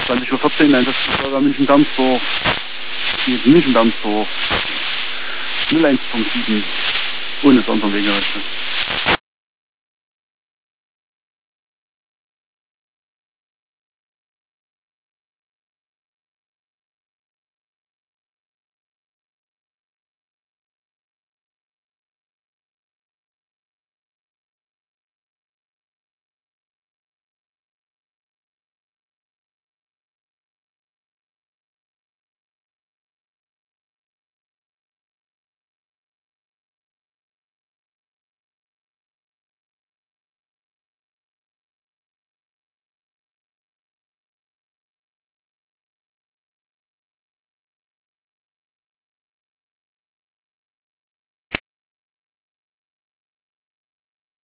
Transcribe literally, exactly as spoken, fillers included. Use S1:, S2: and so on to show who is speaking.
S1: zwanzig Uhr vierzehn, Einsatzverfolger München-Bernsdorf, München-Bernsdorf, null eins Punkt sieben, ohne Sonderwegerichte.